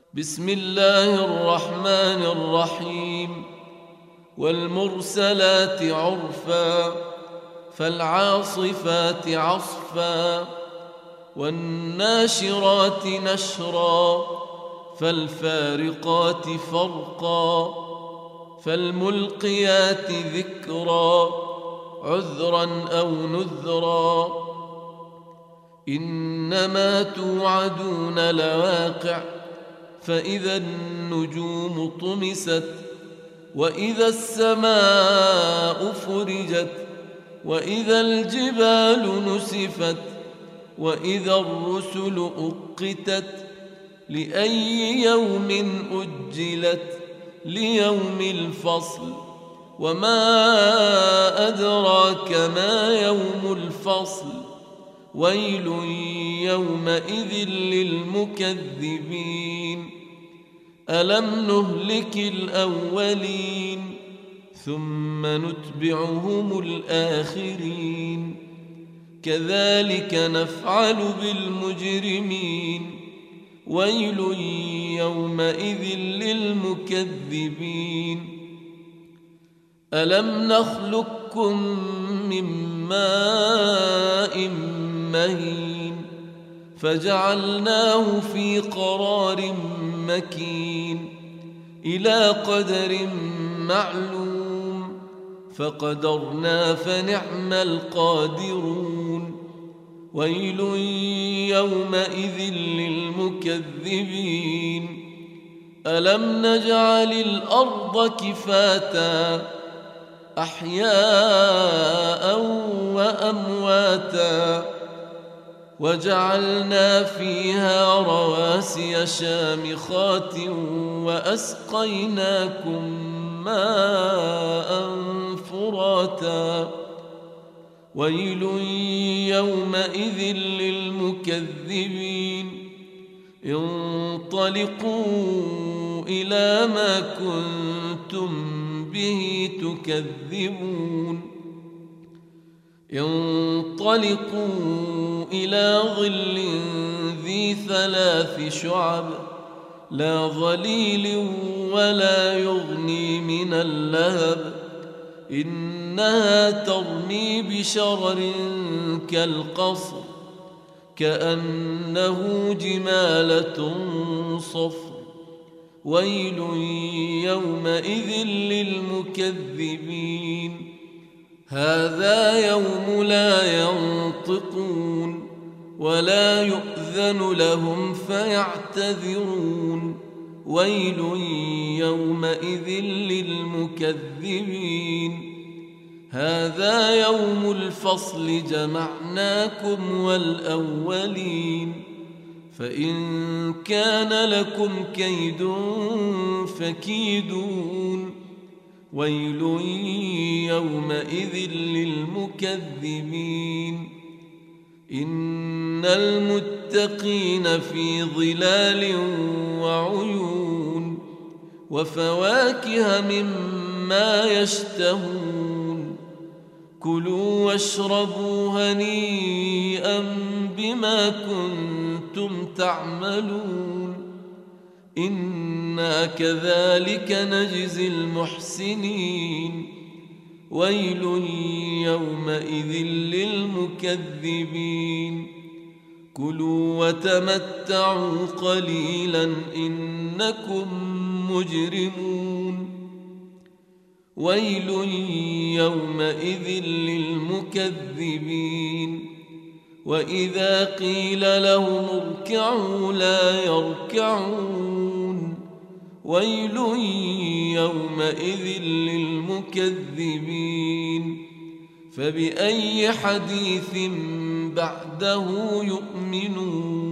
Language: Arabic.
بسم الله الرحمن الرحيم. والمرسلات عرفا فالعاصفات عصفا والناشرات نشرا فالفارقات فرقا فالملقيات ذكرا عذرا أو نذرا إنما توعدون لواقع فإذا النجوم طمست وإذا السماء فرجت وإذا الجبال نسفت وإذا الرسل أقتت لأي يوم أجلت ليوم الفصل وما أدراك ما يوم الفصل ويل يومئذ للمكذبين ألم نهلك الأولين ثم نتبعهم الآخرين كذلك نفعل بالمجرمين ويل يومئذ للمكذبين ألم نخلقكم من ماء مهين فجعلناه في قرار مكين إلى قدر معلوم فقدرنا فنعم القادرون ويل يومئذ للمكذبين ألم نجعل الأرض كفاتا أحياء وأمواتا وجعلنا فيها رواسي شامخات وأسقيناكم ماء فراتا ويل يومئذ للمكذبين انطلقوا إلى ما كنتم به تكذبون انطلقوا إلى ظل ذي 3 شعب لا ظليل ولا يغني من اللهب إنها ترمي بشرر كالقصر كأنه جمالة صفر ويل يومئذ للمكذبين هذا يوم لا ينطقون ولا يؤذن لهم فيعتذرون ويل يومئذ للمكذبين هذا يوم الفصل جمعناكم والأولين فإن كان لكم كيد فكيدون ويل يومئذ للمكذبين إن المتقين في ظلال وعيون وفواكه مما يشتهون كلوا واشربوا هنيئا بما كنتم تعملون إنا كذلك نجزي المحسنين ويل يومئذ للمكذبين كلوا وتمتعوا قليلا إنكم مجرمون ويل يومئذ للمكذبين وإذا قيل لهم اركعوا لا يركعون ويل يومئذ للمكذبين فبأي حديث بعده يؤمنون